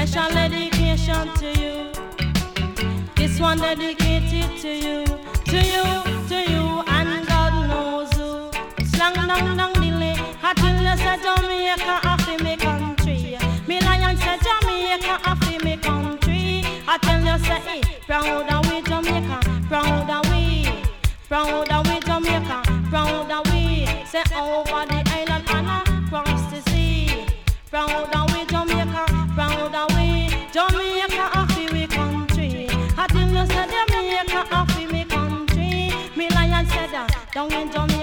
Special dedication to you. This one dedicated to you, and God knows who. Slang dang dang dilly, until you say Jamaica happy me country. Me lion say Jamaica happy me country. I tell you say, hey, proud of we Jamaica, proud of we Jamaica, proud of we. Say over the island and across the sea. Proud of we Jamaica, proud of we Jamaica happy we country. I tell you say Jamaica happy me country. Me lion said that down in Jamaica.